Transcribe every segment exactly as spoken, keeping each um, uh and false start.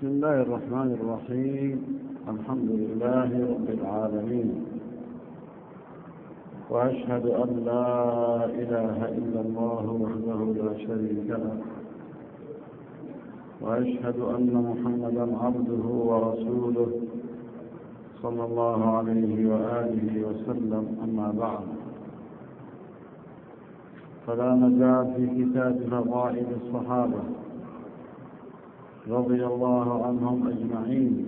بسم الله الرحمن الرحيم. الحمد لله رب العالمين، وأشهد أن لا إله إلا الله وحده لا شريك له، وأشهد أن محمدا عبده ورسوله صلى الله عليه وآله وسلم. أما بعد، فلا نزال في كتاب فضائل الصحابة رضي الله عنهم أجمعين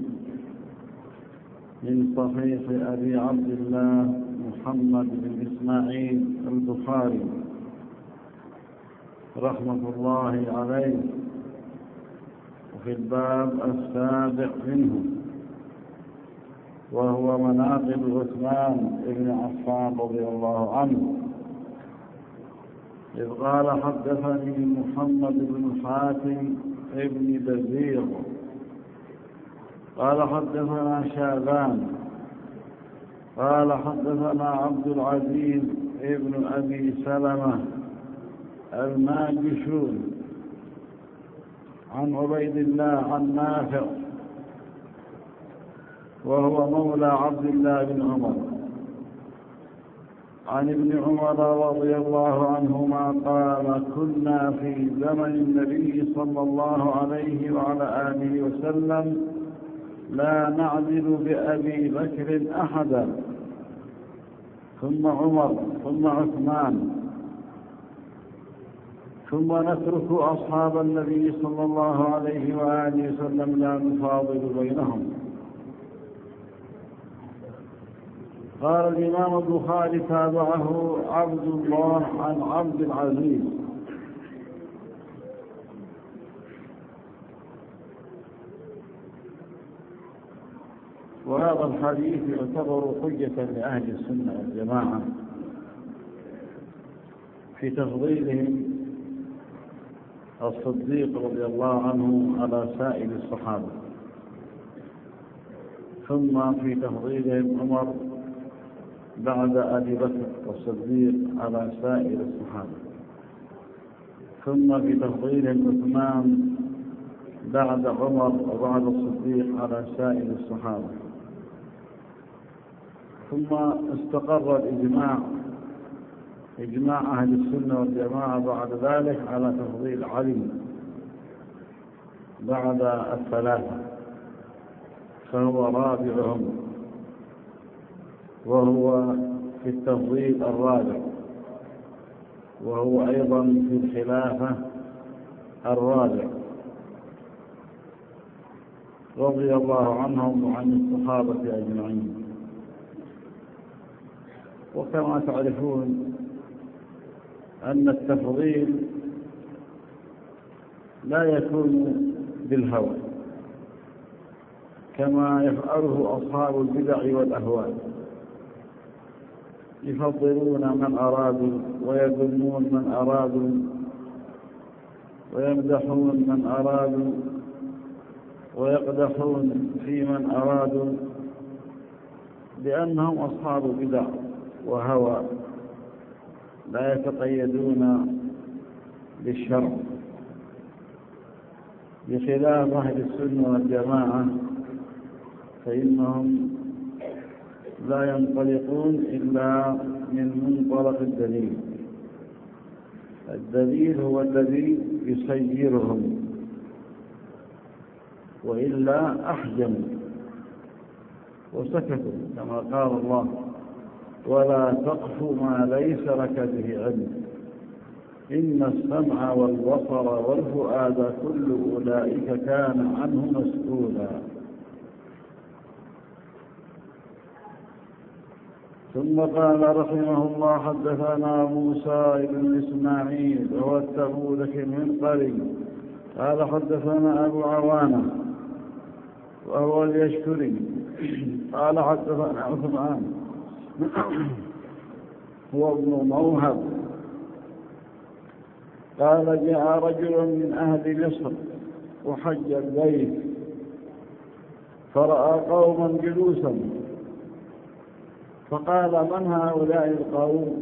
من صحيح أبي عبد الله محمد بن إسماعيل البخاري رحمة الله عليه، وفي الباب السابع منه، وهو مناقب عثمان بن عفان رضي الله عنه، إذ قال: حدثني محمد بن حاتم ابن بزير قال حدثنا شعبان قال حدثنا عبد العزيز ابن أبي سلمة الماجشون عن عبيد الله عن نافع وهو مولى عبد الله بن عمر عن ابن عمر رضي الله عنهما قال: كنا في زمن النبي صلى الله عليه وعلى آله وسلم لا نعدل بأبي بكر أحدا، ثم عمر ثم عثمان، ثم نترك أصحاب النبي صلى الله عليه وآله وسلم لا نفاضل بينهم. قال الإمام البخاري: تابعه عبد الله عن عبد العزيز. وهذا الحديث يعتبر حجة لأهل السنة والجماعة في تفضيلهم الصديق رضي الله عنه على سائر الصحابة، ثم في تفضيلهم عمر بعد أبي بكر والصديق على سائر الصحابة، ثم في تفضيلهم عثمان بعد عمر وبعد الصديق على سائر الصحابة، ثم استقر الإجماع إجماع أهل السنة والجماعة بعد ذلك على تفضيل علي بعد الثلاثة، فهو رابعهم، وهو في التفضيل الرابع، وهو أيضا في الخلافة الرابع رضي الله عنهم وعن الصحابة أجمعين. وكما تعرفون أن التفضيل لا يكون بالهوى كما يفعله أصحاب البدع والأهواء، يفضلون من أرادوا ويذمون من أرادوا ويمدحون من أرادوا ويقدحون في من أرادوا، لأنهم أصحاب بدع وهوى لا يتقيدون بالشرع، بخلاف أهل السنة والجماعة فإنهم لا ينطلقون إلا من منطلق الدليل. الدليل هو الذي يسيرهم، وإلا أحجموا وسكتوا، كما قال الله: ولا تقف ما ليس لك به علم إن السمع والبصر والفؤاد كل أولئك كان عنه مسؤولا. ثم قال رحمه الله: حدثنا موسى بن إسماعيل وهو التبوذكي المنقري قال حدثنا أبو عوانة وهو اليشكري قال حدثنا عثمان هو ابن موهب قال: جاء رجل من أهل مصر وحج البيت، فرأى قوما جلوسا، فقال: من هؤلاء القوم؟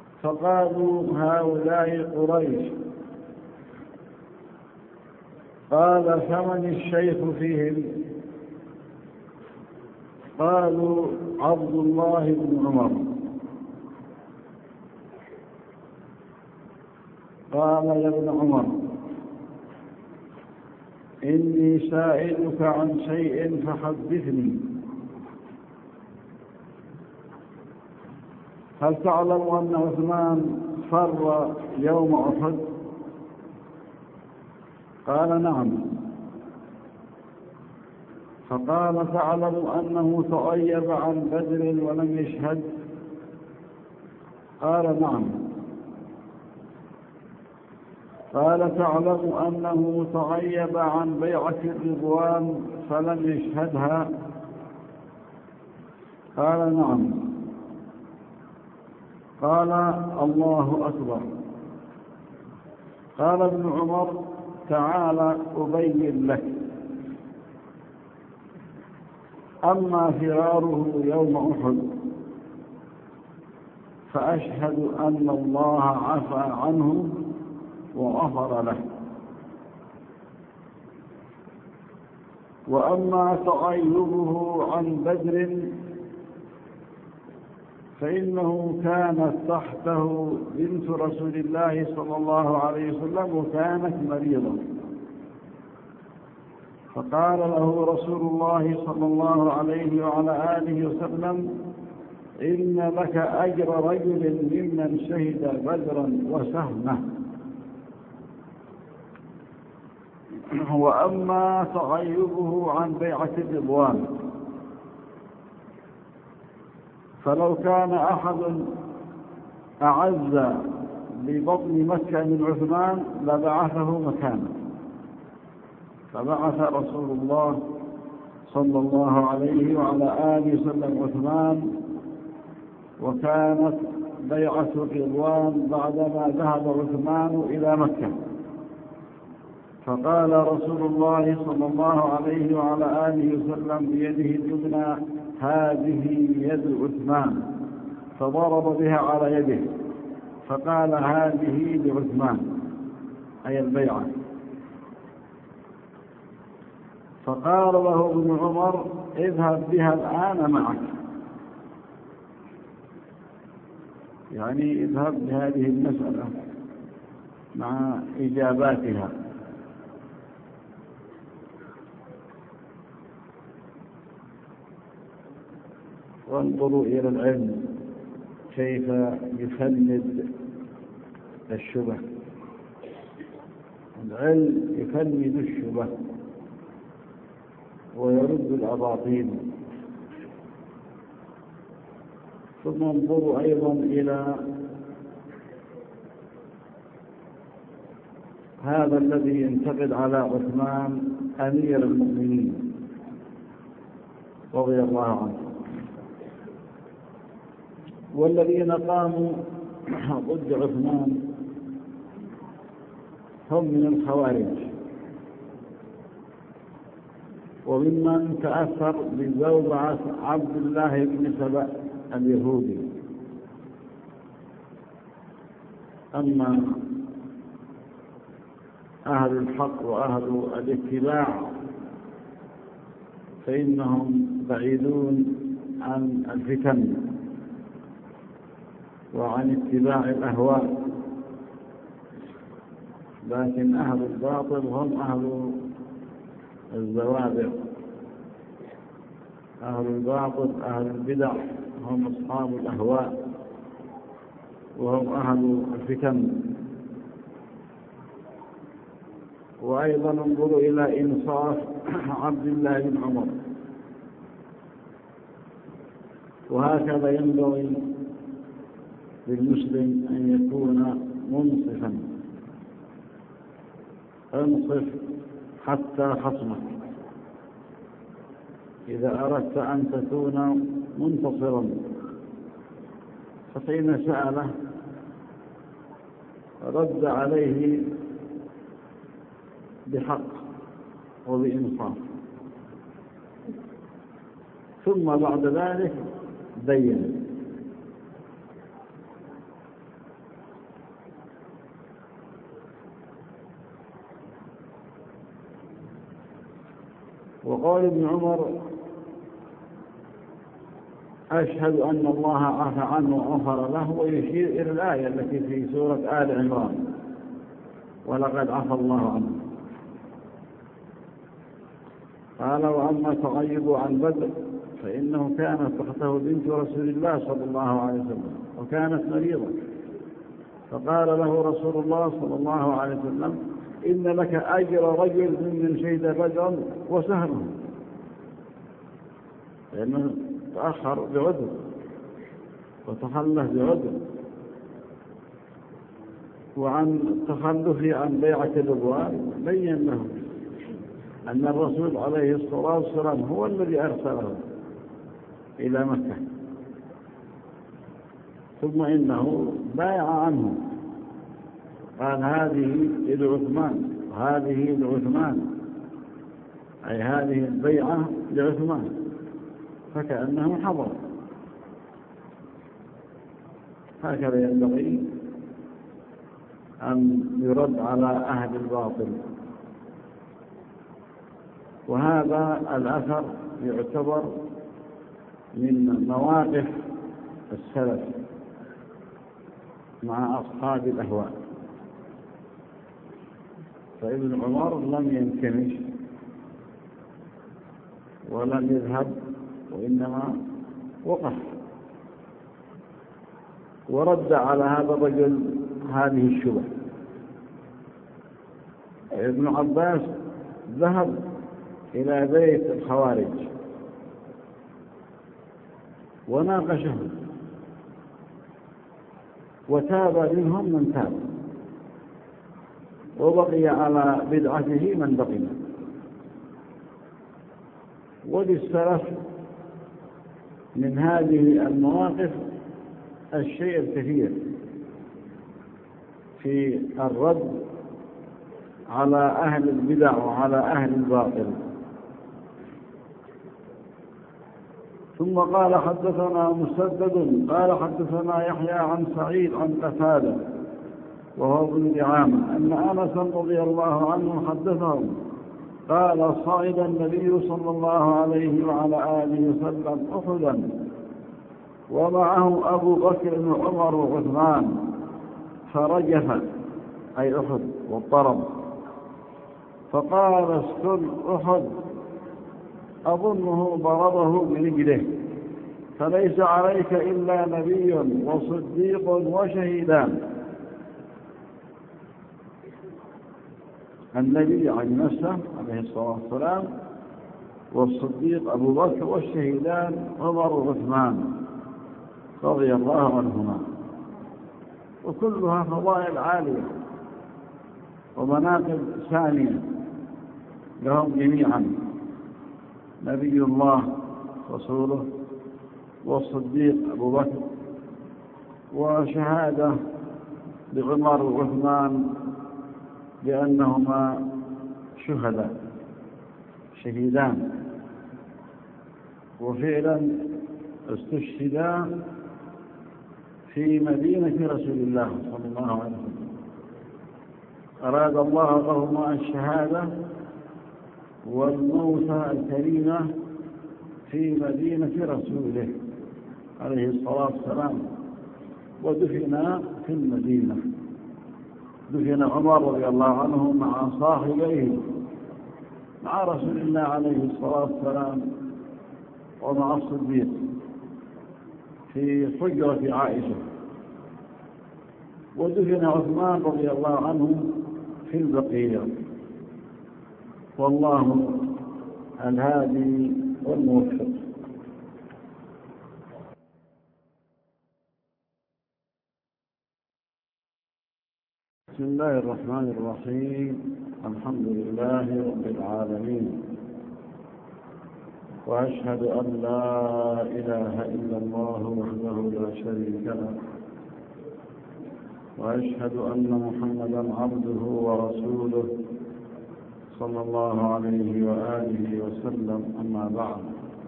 فقالوا: هؤلاء قريش. قال فمن الشيخ فيهم؟ قالوا عبد الله بن عمر. قال يا ابن عمر إني سائلك عن شيء فحدثني. هل تعلم أن عثمان فر يوم أحد؟ قال نعم. فقال تعلم أنه تغيب عن بدر ولم يشهد؟ قال نعم. قال تعلم أنه تغيب عن بيعة الرضوان فلم يشهدها؟ قال نعم. قال الله أكبر. قال ابن عمر تعالى أبين لك. أما فراره يوم أحد فأشهد أن الله عفى عنه وغفر له. وأما تغيبه عن بدر فإنه كانت تحته بنت رسول الله صلى الله عليه وسلم وكانت مريضة، فقال له رسول الله صلى الله عليه وعلى آله وسلم إن لك أجر رجل ممن شهد بدرا وسهمه. وأما تغيبه عن بيعة الرضوان فلو كان أحد أعز ببطن مكة من عثمان لبعثه مكانه، فبعث رسول الله صلى الله عليه وعلى آله وسلم عثمان، وكانت بيعة الرضوان بعدما ذهب عثمان إلى مكة. فقال رسول الله صلى الله عليه وعلى آله وسلم بيده اليمنى هذه يد عثمان، فضرب بها على يده فقال هذه لعثمان أي البيعة. فقال له ابن عمر اذهب بها الآن معك، يعني اذهب بهذه المسألة مع إجاباتها. وانظروا إلى العلم كيف يفند الشبه. العلم يفند الشبه ويرد الأباطيل. ثم انظروا أيضا إلى هذا الذي ينتقد على عثمان أمير المؤمنين رضي الله عنه، والذين قاموا ضد عثمان هم من الخوارج وممن تأثر بزوجة عبد الله بن سبأ اليهودي. أما أهل الحق وأهل الاتباع فإنهم بعيدون عن الفتن وعن اتباع الأهواء، لكن أهل الباطل هم أهل الزوابع. أهل الباطل أهل البدع هم أصحاب الأهواء وهم أهل الفتن. وأيضا انظروا إلى إنصاف عبد الله بن عمر. وهكذا ينبغي للمسلم أن يكون منصفا. انصف حتى خصمك إذا أردت أن تكون منتصرا. فحين سأله رد عليه بحق وبإنصاف، ثم بعد ذلك بين. وقال ابن عمر: أشهد أن الله عفى عنه وغفر له، ويشير إلى الآية التي في سورة آل عمران: ولقد عفى الله عنه. قال: وأما تغيب عن بدر فإنه كانت تحته بنت رسول الله صلى الله عليه وسلم وكانت مريضة، فقال له رسول الله صلى الله عليه وسلم: إن لك أجر رجل ممن شهد بدرا وسهره، لأنه تأخر بعذر وتخلف بعذر. وعن تخلفه عن بيعة الرضوان بين له أن الرسول عليه الصلاة والسلام هو الذي أرسله إلى مكة، ثم إنه بايع عنه، قال: هذه لعثمان وهذه لعثمان، أي هذه البيعة لعثمان، فكأنه حضر. هكذا ينبغي أن يرد على أهل الباطل. وهذا الأثر يعتبر من مواقف السلف مع أصحاب الأهواء. فابن عمر لم ينكمش ولم يذهب، وإنما وقف ورد على هذا الرجل هذه الشبهة. ابن عباس ذهب إلى بيت الخوارج وناقشهم، وتاب منهم من تاب، وبقي على بدعته من بقي. وللسلف من هذه المواقف الشيء الكثير في الرد على أهل البدع وعلى أهل الباطل. ثم قال: حدثنا مسدد قال حدثنا يحيى عن سعيد عن قتادة وهو ابن دعامة أن أنس رضي الله عنه حدثهم قال: صعد النبي صلى الله عليه وعلى آله وسلم أحدا ومعه أبو بكر وعمر وعثمان، فرجف، أي أحد، واضطرب، فقال: اسكن أحد، أظنه ضربه برجله، فليس عليك إلا نبي وصديق وشهيدان. النبي عن نفسه عليه الصلاة والسلام، والصديق أبو بكر، والشهيدان عمر وعثمان رضي الله عنهما. وكلها فضائل عالية ومناقب ثانية لهم جميعا: نبي الله رسوله، والصديق أبو بكر، وشهادة لعمر وعثمان لأنهما شهداء شهيدان، وفعلا استشهدا في مدينة رسول الله صلى الله عليه وسلم. أراد الله لهما الشهادة والموت الكريمة في مدينة رسوله عليه الصلاة والسلام، ودفن في المدينة. دفن عمر رضي الله عنه مع صاحبيه، مع رسول الله عليه الصلاة والسلام ومع الصديق في حجرة عائشة. ودفن عثمان رضي الله عنه في البقيع. والله الهادي والموفق. بسم الله الرحمن الرحيم. الحمد لله رب العالمين، وأشهد أن لا إله إلا الله وحده لا شريك له، وأشهد أن محمدا عبده ورسوله صلى الله عليه وآله وسلم. أما بعد،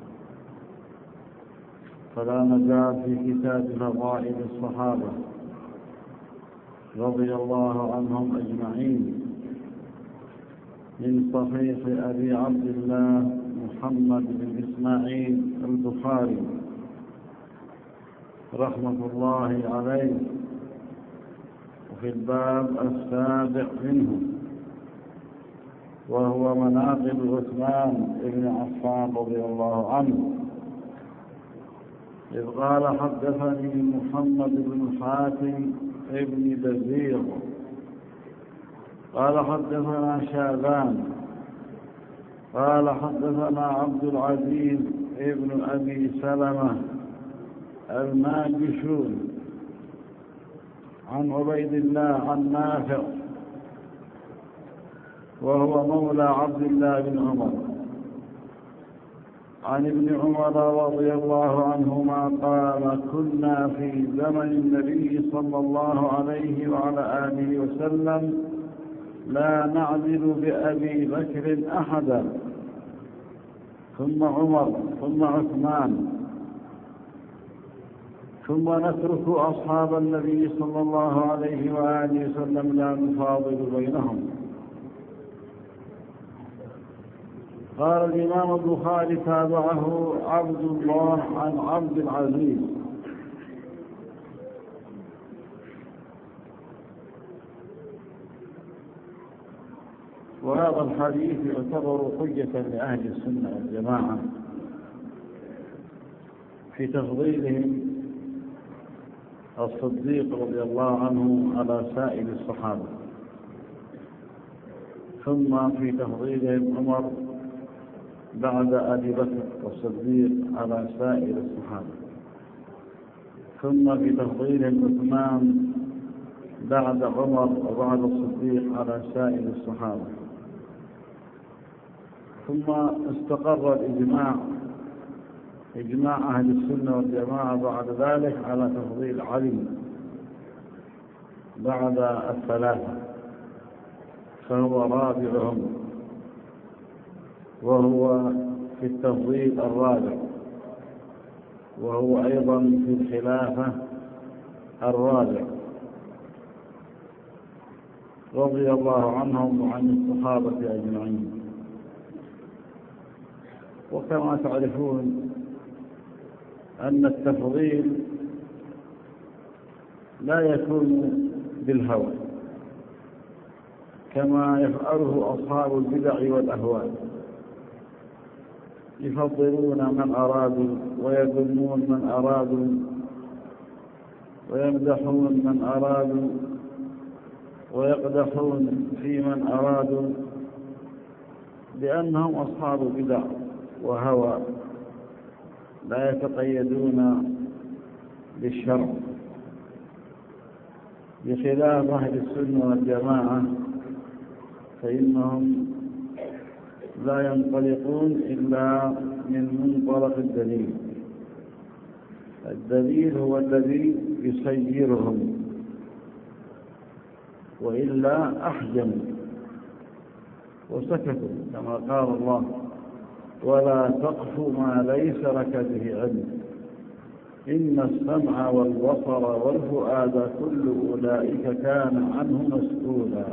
فلا نزال في كتاب فضائل الصحابة رضي الله عنهم أجمعين، من صحيح أبي عبد الله محمد بن إسماعيل البخاري رحمة الله عليه، وفي الباب السابع منه، وهو مناقب عثمان بن عفان رضي الله عنه، إذ قال: حدثني محمد بن حاتم ابن بزير قال: حدثنا شعبان قال: حدثنا عبد العزيز ابن أبي سلمة الماجشون عن عبيد الله عن نافع وهو مولى عبد الله بن عمر عن ابن عمر رضي الله عنهما قال: كنا في زمن النبي صلى الله عليه وعلى آله وسلم لا نعدل بأبي بكر أحدا، ثم عمر ثم عثمان، ثم نترك أصحاب النبي صلى الله عليه وآله وسلم لا نفاضل بينهم. قال الإمام البخاري: تابعه عبد الله عن عبد العزيز. وهذا الحديث يعتبر حجة لأهل السنة والجماعة في تفضيلهم الصديق رضي الله عنه على سائر الصحابة، ثم في تفضيلهم عمر بعد أبي بكر والصديق على سائر الصحابة، ثم في تفضيلهم عثمان بعد عمر وبعد الصديق على سائر الصحابة، ثم استقر الإجماع إجماع أهل السنة والجماعة بعد ذلك على تفضيل علي بعد الثلاثة، فهو رابعهم، وهو في التفضيل الرابع، وهو أيضا في الخلافة الرابع رضي الله عنهم وعن الصحابة أجمعين. وكما تعرفون أن التفضيل لا يكون بالهوى كما يفعله أصحاب البدع والأهواء، يفضلون من أرادوا ويذمون من أرادوا ويمدحون من أرادوا ويقدحون في من أرادوا، لأنهم أصحاب بدع وهوى لا يتقيدون بالشرع، بخلاف أهل السنة والجماعة فإنهم لا ينطلقون إلا من منطلق الدليل. الدليل هو الذي يسيرهم، وإلا أحجموا وسكتوا، كما قال الله: ولا تقف ما ليس لك به علم إن السمع والبصر والفؤاد كل أولئك كان عنه مسؤولا.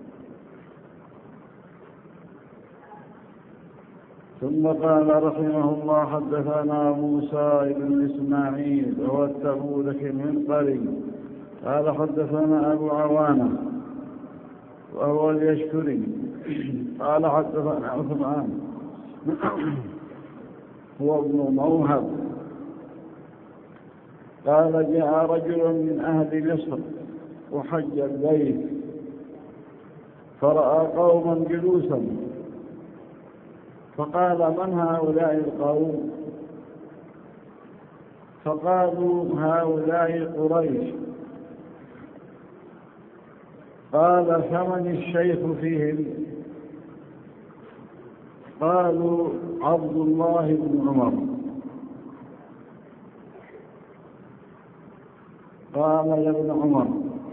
ثم قال رحمه الله: حدثنا موسى بن إسماعيل وهو التبوذكي من قريب قال: حدثنا أبو عوانة وهو اليشكري قال: حدثنا عثمان هو ابن موهب قال: جاء رجل من أهل مصر وحج البيت فرأى قوما جلوسا، فقال: من هؤلاء القوم؟ فقالوا: هؤلاء قريش. قال: فمن الشيخ فيهم؟ قالوا: عبد الله بن عمر. قال: يا ابن عمر،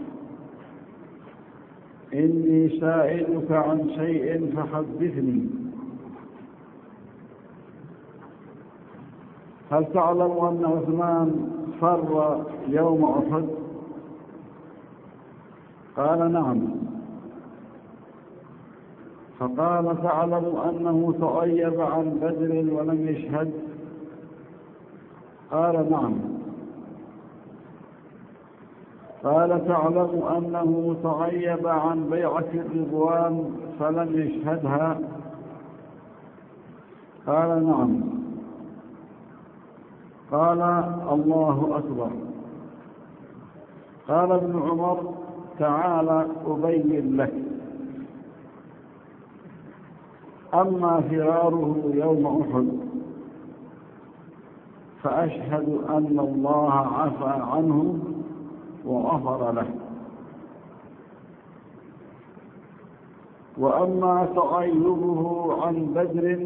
إني سائلك عن شيء فحدثني. هل تعلم أن عثمان فر يوم أحد؟ قال: نعم. فقال تعلم أنه تغيب عن بدر ولم يشهد؟ قال نعم. قال تعلم أنه تغيب عن بيعة الرضوان فلم يشهدها؟ قال نعم. قال الله أكبر. قال ابن عمر تعالى أبين لك. أما فراره يوم أحد فأشهد أن الله عفى عنه وغفر له. وأما تغيبه عن بدر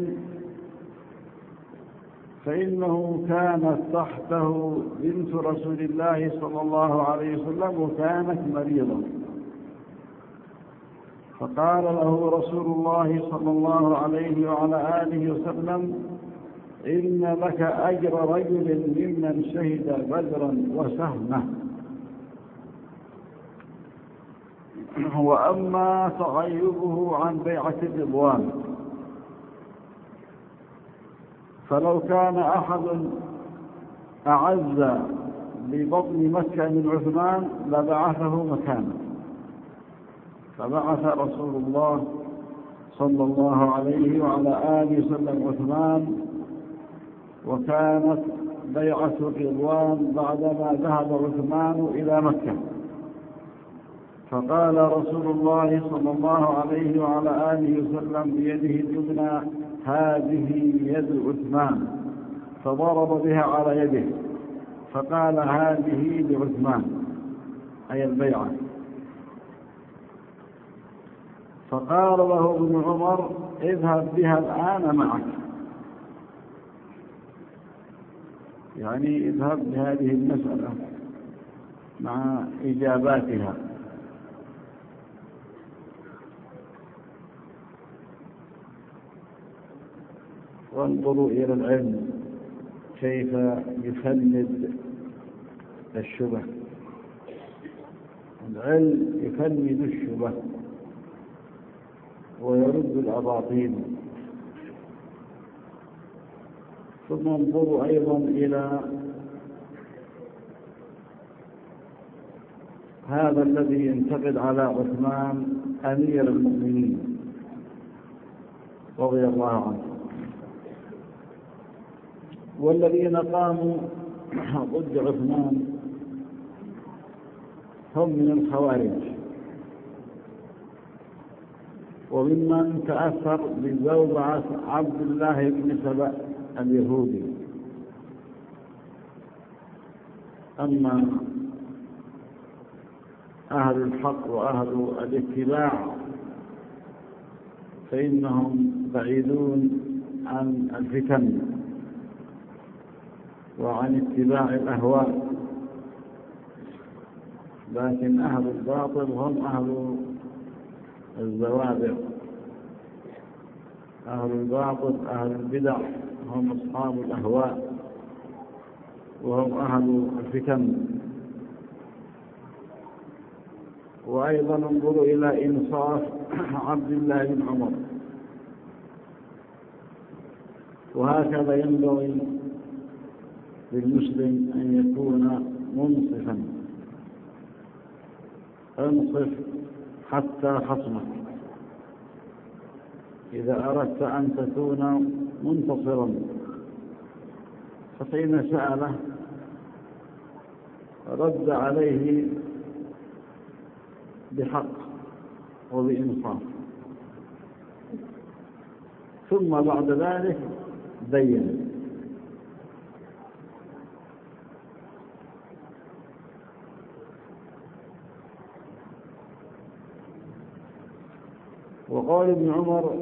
فإنه كانت تحته بنت رسول الله صلى الله عليه وسلم وكانت مريضة، فقال له رسول الله صلى الله عليه وعلى آله وسلم إن لك أجر رجل ممن شهد بدرا وسهمه. وأما تغيبه عن بيعة الرضوان فلو كان أحد أعز ببطن مكة من عثمان لبعثه مكانه، فبعث رسول الله صلى الله عليه وعلى آله وسلم عثمان، وكانت بيعة الرضوان بعدما ذهب عثمان إلى مكة، فقال رسول الله صلى الله عليه وعلى آله وسلم بيده اليمنى هذه يد عثمان، فضرب بها على يده فقال هذه لعثمان أي البيعة. فقال له ابن عمر اذهب بها الآن معك، يعني اذهب بهذه المسألة مع إجاباتها. وانظروا إلى العلم كيف يفند الشبه. العلم يفند الشبه ويرد الأباطيل. ثم انظروا أيضا إلى هذا الذي ينتقد على عثمان أمير المؤمنين رضي الله عنه، والذين قاموا ضد عثمان هم من الخوارج وممن تأثر بزوجة عبد الله بن سبأ اليهودي. أما أهل الحق وأهل الاتباع فإنهم بعيدون عن الفتن وعن اتباع الأهواء، لكن أهل الباطل هم أهل الزوابع، أهل الباطل أهل البدع هم أصحاب الأهواء وهم أهل الفتن. وأيضا انظروا إلى إنصاف عبد الله بن عمر، وهكذا ينبغي للمسلم أن يكون منصفا. انصف حتى خصمك إذا أردت أن تكون منتصرا، فحين سأله رد عليه بحق وبإنصاف، ثم بعد ذلك بين. وقال ابن عمر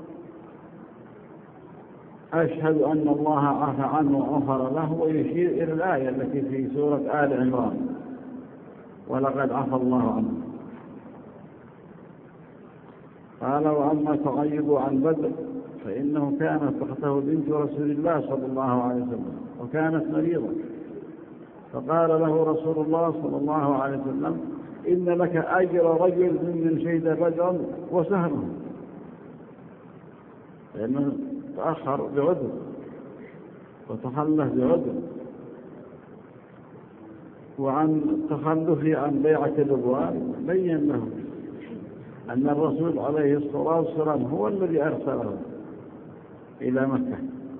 أشهد أن الله عفى عنه وغفر له، ويشير إلى الآية التي في سورة آل عمران ولقد عفى الله عنه. قال وأما تغيب عن بدر فإنه كانت تحته بنت رسول الله صلى الله عليه وسلم وكانت مريضة، فقال له رسول الله صلى الله عليه وسلم إن لك أجر رجل ممن شهد بدرا وسهمه. لأنه تأخر بعذر وتخلف بعذر. وعن تخلفه عن بيعة الرضوان بين له أن الرسول عليه الصلاة والسلام هو الذي أرسله إلى مكة،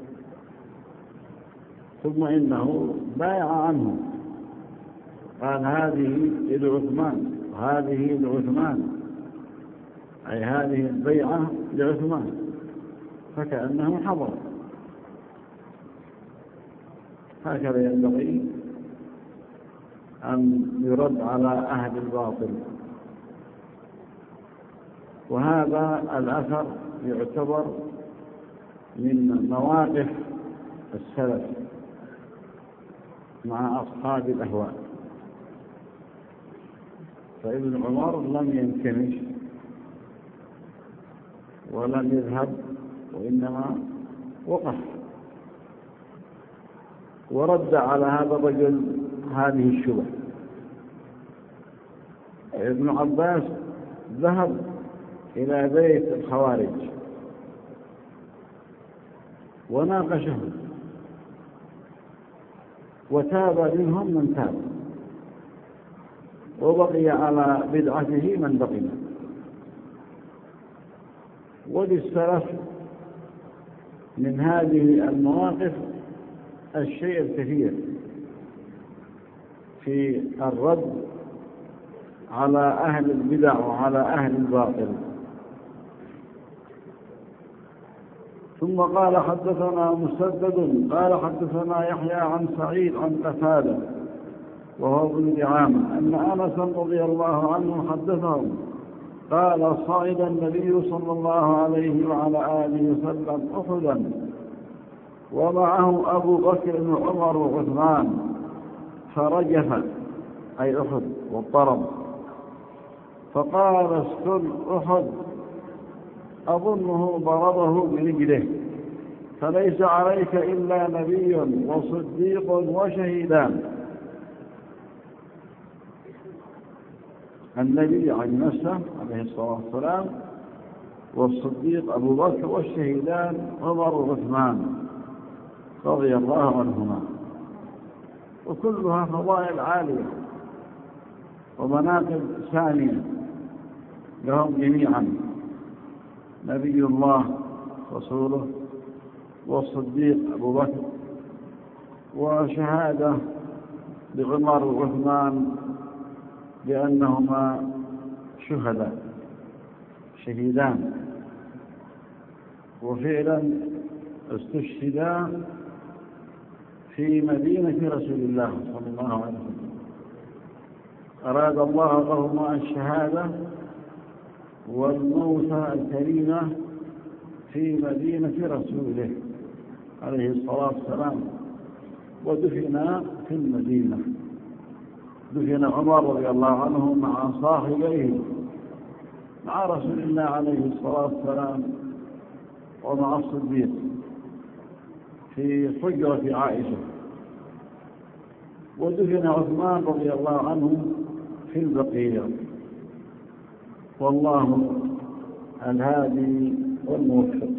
ثم إنه بايع عنه، قال هذه لعثمان وهذه لعثمان، أي هذه البيعة لعثمان، فكأنه حضر. هكذا ينبغي أن يرد على أهل الباطل. وهذا الأثر يعتبر من مواقف السلف مع أصحاب الأهواء. فابن عمر لم ينكمش ولم يذهب، وإنما وقف ورد على هذا الرجل هذه الشبهة. ابن عباس ذهب إلى بيت الخوارج وناقشهم، وتاب منهم من تاب، وبقي على بدعته من بقي. وللسلف من هذه المواقف الشيء الكثير في الرد على أهل البدع وعلى أهل الباطل. ثم قال حدثنا مسدد قال حدثنا يحيى عن سعيد عن قتادة وهو ابن دعامة أن أنس رضي الله عنه حدثهم قال صعد النبي صلى الله عليه وعلى آله وسلم أحدا ومعه أبو بكر وعمر وعثمان فرجف، أي أحد، واضطرب، فقال اسكن أحد أظنه ضربه برجله، فليس عليك إلا نبي وصديق وشهيدان. النبي عن نفسه عليه الصلاة والسلام، والصديق أبو بكر، والشهيدان عمر وعثمان رضي الله عنهما. وكلها فضائل عالية ومناقب ثانية لهم جميعا، نبي الله رسوله، والصديق أبو بكر، وشهادة لعمر وعثمان لأنهما شهداء شهيدان، وفعلا استشهدا في مدينة رسول الله صلى الله عليه وسلم. أراد الله لهما الشهادة والموت الكريمة في مدينة رسوله عليه الصلاة والسلام، ودفنا في المدينة. دفن عمر رضي الله عنه مع صاحبيه، مع رسول الله عليه الصلاة والسلام ومع الصديق في حجرة عائشة. ودفن عثمان رضي الله عنه في البقيع. والله الهادي والموفق.